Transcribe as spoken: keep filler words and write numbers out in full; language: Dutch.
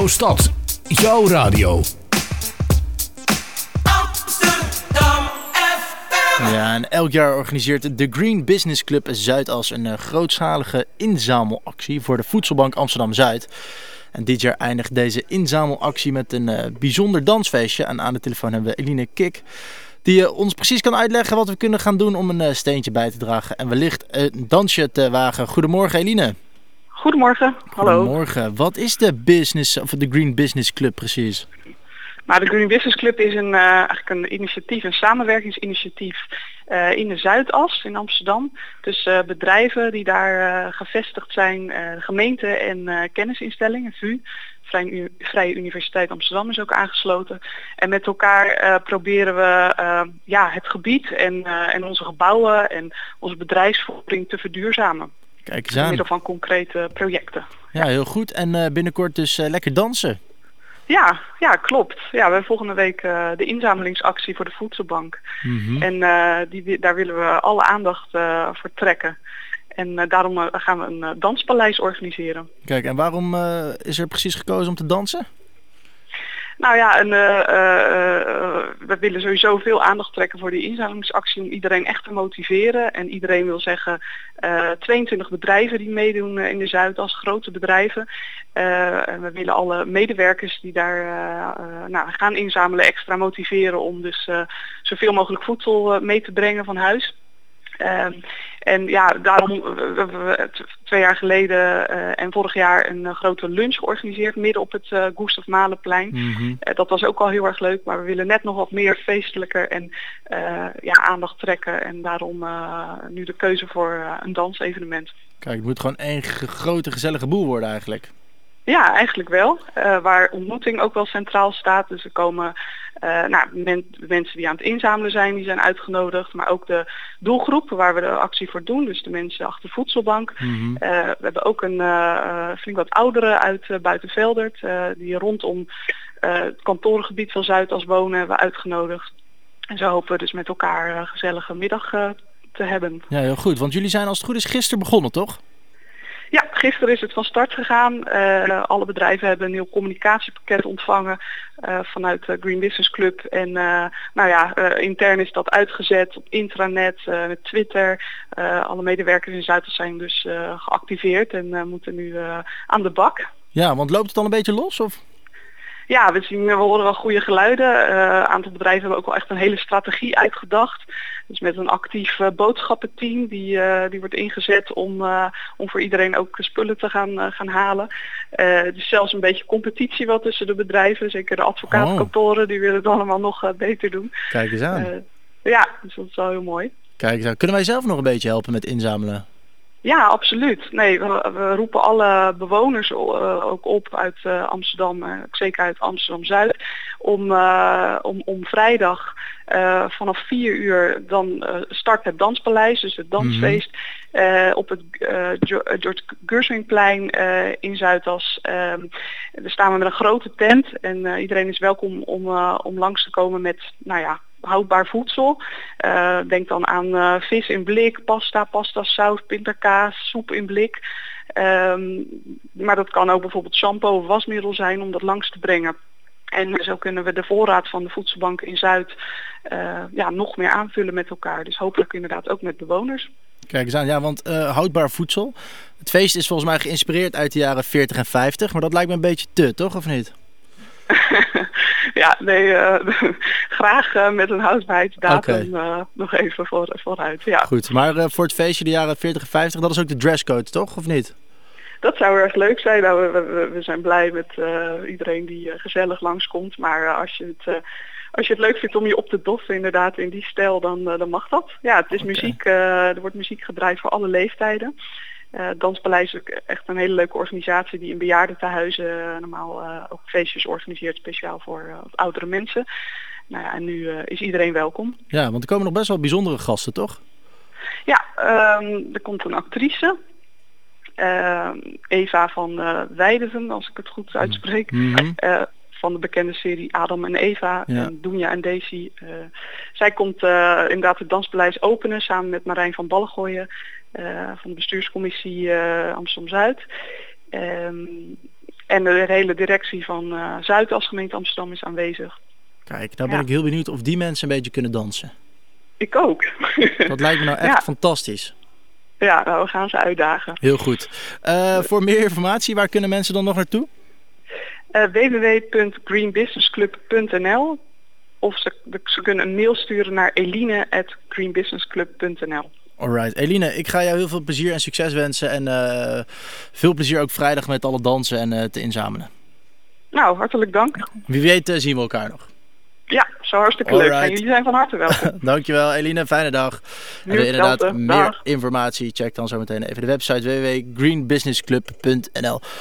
stad, jouw radio. Ja, en elk jaar organiseert de Green Business Club Zuidas een uh, grootschalige inzamelactie voor de Voedselbank Amsterdam-Zuid. En dit jaar eindigt deze inzamelactie met een uh, bijzonder dansfeestje. En aan de telefoon hebben we Eline Kik, die uh, ons precies kan uitleggen wat we kunnen gaan doen om een uh, steentje bij te dragen. En wellicht een dansje te wagen. Goedemorgen Eline. Goedemorgen, hallo. Goedemorgen. Wat is de business of de Green Business Club precies? Nou, de Green Business Club is een, uh, eigenlijk een initiatief, een samenwerkingsinitiatief uh, in de Zuidas in Amsterdam. Dus uh, bedrijven die daar uh, gevestigd zijn, uh, gemeenten en uh, kennisinstellingen, V U, Vrije, Vrije Universiteit Amsterdam is ook aangesloten. En met elkaar uh, proberen we uh, ja, het gebied en, uh, en onze gebouwen en onze bedrijfsvoering te verduurzamen. Kijk eens aan. Door middel van concrete projecten. Ja, heel goed. En uh, binnenkort dus uh, lekker dansen. Ja, ja, klopt. Ja, we hebben volgende week uh, de inzamelingsactie voor de Voedselbank. Mm-hmm. En uh, die, daar willen we alle aandacht uh, voor trekken. En uh, daarom uh, gaan we een uh, danspaleis organiseren. Kijk, en waarom uh, is er precies gekozen om te dansen? Nou ja, en, uh, uh, we willen sowieso veel aandacht trekken voor die inzamelingsactie om iedereen echt te motiveren. En iedereen wil zeggen, uh, tweeëntwintig bedrijven die meedoen uh, in de Zuidas, grote bedrijven. Uh, en we willen alle medewerkers die daar uh, uh, nou, gaan inzamelen extra motiveren om dus uh, zoveel mogelijk voedsel uh, mee te brengen van huis. Uh, en ja, daarom hebben we twee jaar geleden uh, en vorig jaar een uh, grote lunch georganiseerd midden op het uh, Gustav Mahlenplein. Mm-hmm. Uh, dat was ook al heel erg leuk, maar we willen net nog wat meer feestelijker en uh, ja, aandacht trekken. En daarom uh, nu de keuze voor uh, een dansevenement. Kijk, het moet gewoon één g- grote gezellige boel worden eigenlijk. Ja, eigenlijk wel. Uh, waar ontmoeting ook wel centraal staat. Dus er komen uh, nou, men, mensen die aan het inzamelen zijn, die zijn uitgenodigd. Maar ook de doelgroep waar we de actie voor doen. Dus de mensen achter de voedselbank. Mm-hmm. Uh, we hebben ook een uh, flink wat ouderen uit uh, Buitenveldert. Uh, die rondom uh, het kantorengebied van Zuidas wonen hebben we uitgenodigd. En zo hopen we dus met elkaar een gezellige middag uh, te hebben. Ja, heel goed. Want jullie zijn als het goed is gisteren begonnen, toch? Ja, gisteren is het van start gegaan. Uh, alle bedrijven hebben een nieuw communicatiepakket ontvangen uh, vanuit de Green Business Club. En uh, nou ja, uh, intern is dat uitgezet op intranet, uh, met Twitter. Uh, alle medewerkers in Zuidas zijn dus uh, geactiveerd en uh, moeten nu uh, aan de bak. Ja, want loopt het al een beetje los? Of? Ja, we, zien, we horen wel goede geluiden. Een uh, aantal bedrijven hebben ook wel echt een hele strategie uitgedacht. Dus met een actief uh, boodschappenteam die, uh, die wordt ingezet om, uh, om voor iedereen ook spullen te gaan, uh, gaan halen. Uh, dus zelfs een beetje competitie wel tussen de bedrijven. Zeker de advocaatkantoren, die willen het allemaal nog uh, beter doen. Kijk eens aan. Uh, ja, dus dat is wel heel mooi. Kijk eens aan. Kunnen wij zelf nog een beetje helpen met inzamelen? Ja, absoluut. Nee, we, we roepen alle bewoners uh, ook op uit uh, Amsterdam, uh, zeker uit Amsterdam-Zuid, om, uh, om, om vrijdag uh, vanaf vier uur dan uh, start het danspaleis, dus het dansfeest, mm-hmm. uh, op het uh, George Gershwinplein uh, in Zuidas. Uh, daar staan we met een grote tent en uh, iedereen is welkom om, uh, om langs te komen met, nou ja, houdbaar voedsel. Uh, denk dan aan uh, vis in blik, pasta, pasta saus, pindakaas, soep in blik. Um, maar dat kan ook bijvoorbeeld shampoo of wasmiddel zijn om dat langs te brengen. En zo kunnen we de voorraad van de voedselbank in Zuid uh, ja, nog meer aanvullen met elkaar. Dus hopelijk inderdaad ook met bewoners. Kijk eens aan, ja, want uh, houdbaar voedsel. Het feest is volgens mij geïnspireerd uit de jaren veertig en vijftig, maar dat lijkt me een beetje te, toch? Of niet? Ja, nee, uh, graag uh, met een houdbaarheidsdatum okay. uh, nog even voor, vooruit. Ja. Goed, maar uh, voor het feestje de jaren veertig en vijftig, dat is ook de dresscode, toch? Of niet? Dat zou erg leuk zijn. Nou, we, we, we zijn blij met uh, iedereen die uh, gezellig langskomt. Maar uh, als, je het, uh, als je het leuk vindt om je op te doffen inderdaad in die stijl, dan, uh, dan mag dat. Ja, het is okay. muziek. Uh, er wordt muziek gedraaid voor alle leeftijden. Uh, Danspaleis is ook echt een hele leuke organisatie die in bejaardentehuizen uh, normaal uh, ook feestjes organiseert, speciaal voor uh, oudere mensen. Nou ja, en nu uh, is iedereen welkom. Ja, want er komen nog best wel bijzondere gasten, toch? Ja, um, er komt een actrice. Uh, Eva van uh, Weijden, als ik het goed uitspreek. Mm-hmm. Uh, van de bekende serie Adam en Eva, ja. en Doenja en Daisy. Uh, zij komt uh, inderdaad het Danspaleis openen samen met Marijn van Ballegooien uh, van de bestuurscommissie uh, Amsterdam-Zuid. Um, En de hele directie van uh, Zuid als gemeente Amsterdam is aanwezig. Kijk, nou ben Ja. ik heel benieuwd of die mensen een beetje kunnen dansen. Ik ook. Dat lijkt me nou echt Ja. fantastisch. Ja, nou, we gaan ze uitdagen. Heel goed. Uh, voor meer informatie, waar kunnen mensen dan nog naartoe? Uh, w w w punt green business club punt n l of ze, ze kunnen een mail sturen naar eline at green business club punt n l. Alright, Eline, ik ga jou heel veel plezier en succes wensen. En uh, veel plezier ook vrijdag met alle dansen en uh, te inzamelen. Nou, hartelijk dank. Wie weet uh, zien we elkaar nog. Ja, zo hartstikke Alright. leuk. En jullie zijn van harte welkom. Dankjewel Eline, fijne dag. En wil je inderdaad meer Dag. informatie, check dan zo meteen even de website w w w punt green business club punt n l.